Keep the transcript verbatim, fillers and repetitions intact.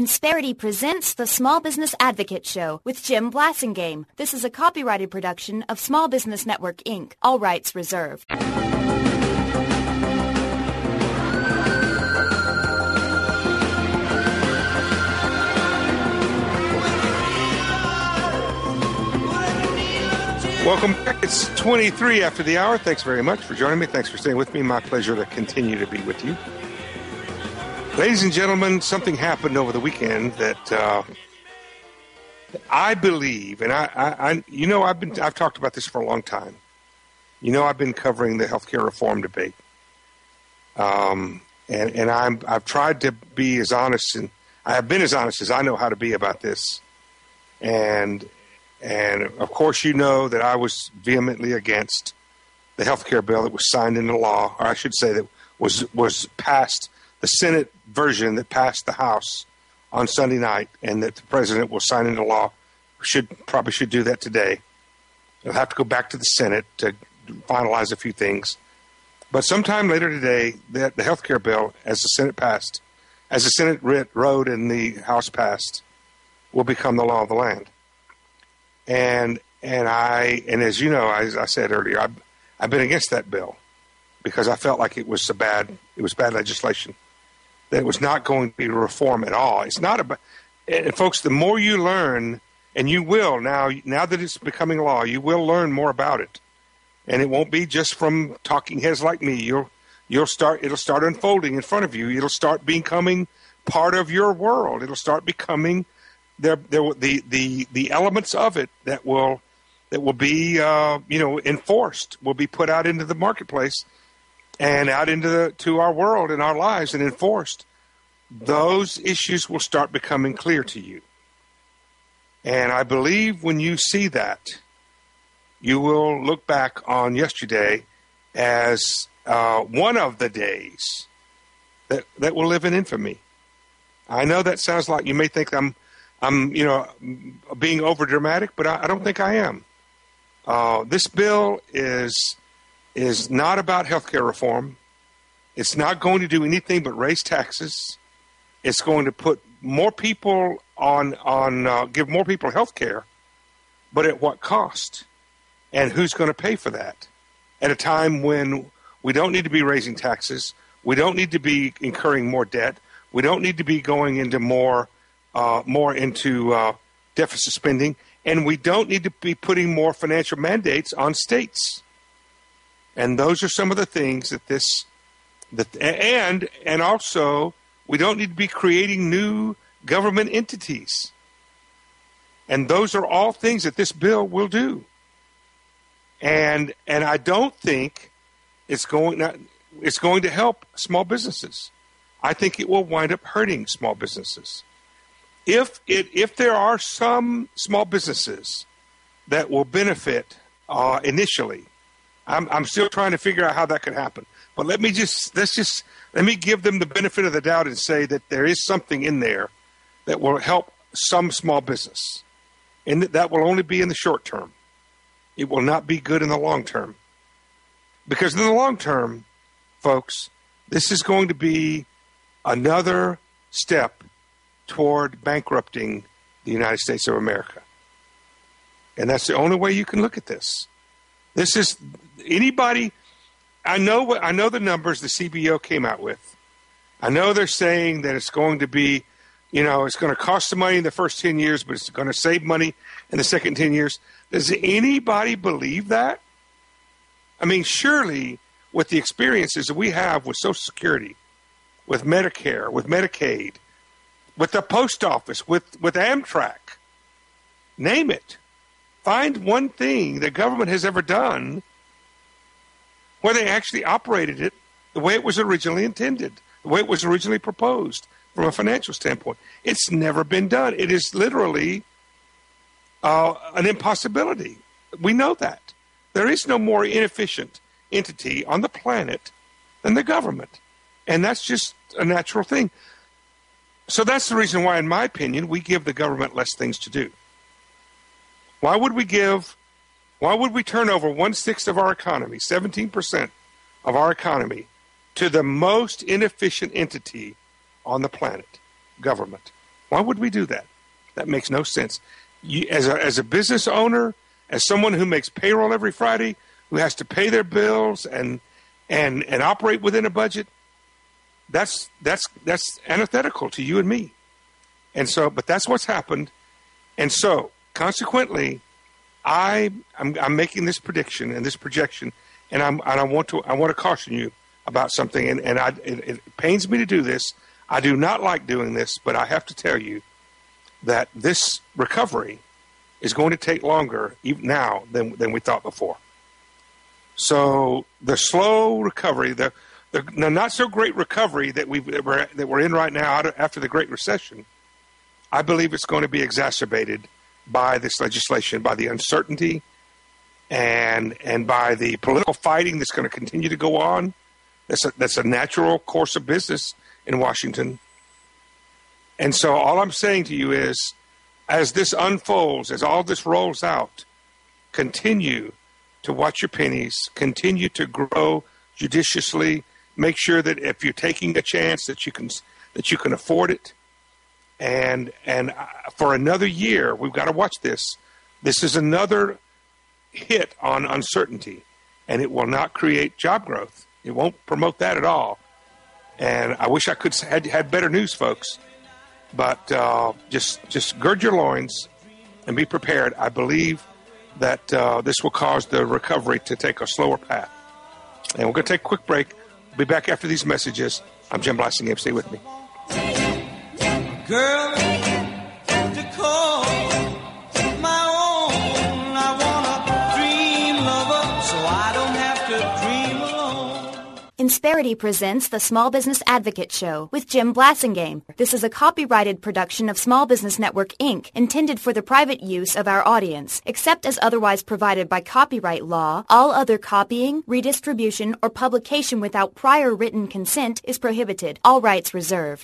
Insperity presents the Small Business Advocate Show with Jim Blasingame. This is a copyrighted production of Small Business Network, Incorporated. All rights reserved. Welcome back. It's twenty-three after the hour. Thanks very much for joining me. Thanks for staying with me. My pleasure to continue to be with you. Ladies and gentlemen, something happened over the weekend that uh, I believe, and I, I, I, you know, I've been, I've talked about this for a long time. You know, I've been covering the healthcare reform debate, um, and and I'm, I've tried to be as honest, and I have been as honest as I know how to be about this, and and of course, you know that I was vehemently against the healthcare bill that was signed into law, or I should say that was was passed. The Senate version that passed the House on Sunday night, and that the president will sign into law, should probably should do that today. It'll have to go back to the Senate to finalize a few things. But sometime later today, the, the health care bill, as the Senate passed, as the Senate writ, wrote and the House passed, will become the law of the land. And and I and as you know, as I said earlier, I've, I've been against that bill because I felt like it was a bad it was bad legislation. That it was not going to be reform at all. It's not about, and folks, the more you learn, and you will now, now that it's becoming law, you will learn more about it. And it won't be just from talking heads like me. You'll, you'll start, it'll start unfolding in front of you. It'll start becoming part of your world. It'll start becoming there, there, the, the, the elements of it that will, that will be, uh, you know, enforced, will be put out into the marketplace and out into the, to our world and our lives and enforced. Those issues will start becoming clear to you. And I believe when you see that, you will look back on yesterday as uh, one of the days that, that will live in infamy. I know that sounds like you may think I'm, I'm, you know, being over dramatic, but I, I don't think I am. Uh, this bill is is not about healthcare reform. It's not going to do anything but raise taxes. It's going to put more people on, on uh, give more people health care, but at what cost? And who's going to pay for that? At a time when we don't need to be raising taxes, we don't need to be incurring more debt, we don't need to be going into more, uh, more into uh, deficit spending, and we don't need to be putting more financial mandates on states. And those are some of the things that this, that, and and also we don't need to be creating new government entities. And those are all things that this bill will do. And and I don't think it's going not, it's going to help small businesses. I think it will wind up hurting small businesses. If it if there are some small businesses that will benefit uh, initially. I'm, I'm still trying to figure out how that could happen. But let me just let's just let me give them the benefit of the doubt and say that there is something in there that will help some small business, and that will only be in the short term. It will not be good in the long term, because in the long term, folks, this is going to be another step toward bankrupting the United States of America, and that's the only way you can look at this. This is anybody. I know what I know the numbers the C B O came out with. I know they're saying that it's going to be, you know, it's going to cost some money in the first ten years, but it's going to save money in the second ten years. Does anybody believe that? I mean, surely with the experiences that we have with Social Security, with Medicare, with Medicaid, with the post office, with, with Amtrak, name it. Find one thing the government has ever done where they actually operated it the way it was originally intended, the way it was originally proposed from a financial standpoint. It's never been done. It is literally uh, an impossibility. We know that. There is no more inefficient entity on the planet than the government. And that's just a natural thing. So that's the reason why, in my opinion, we give the government less things to do. Why would we give, why would we turn over one-sixth of our economy, seventeen percent of our economy, to the most inefficient entity on the planet, government? Why would we do that? That makes no sense. You, as a, as a business owner, as someone who makes payroll every Friday, who has to pay their bills and and and operate within a budget, that's that's that's antithetical to you and me. And so, but that's what's happened. And so, consequently, I I'm, I'm making this prediction and this projection, and I'm and I want to I want to caution you about something. And and I it, it pains me to do this. I do not like doing this, but I have to tell you that this recovery is going to take longer even now than than we thought before. So the slow recovery, the the, the not so great recovery that we that we're that we're in right now after the Great Recession, I believe it's going to be exacerbated by this legislation, by the uncertainty, and and by the political fighting that's going to continue to go on. That's a, that's a natural course of business in Washington. And so all I'm saying to you is, as this unfolds, as all this rolls out, continue to watch your pennies, continue to grow judiciously, make sure that if you're taking a chance that you can that you can afford it. And and for another year, we've got to watch this. This is another hit on uncertainty, and it will not create job growth. It won't promote that at all. And I wish I could had had better news, folks. But uh, just just gird your loins and be prepared. I believe that uh, this will cause the recovery to take a slower path. And we're going to take a quick break. We'll be back after these messages. I'm Jim Blasingame. Stay with me. Girl, to call my own, I want a dream lover, so I don't have to dream alone. Insperity presents the Small Business Advocate Show with Jim Blasingame. This is a copyrighted production of Small Business Network, Incorporated, intended for the private use of our audience. Except as otherwise provided by copyright law, all other copying, redistribution, or publication without prior written consent is prohibited. All rights reserved.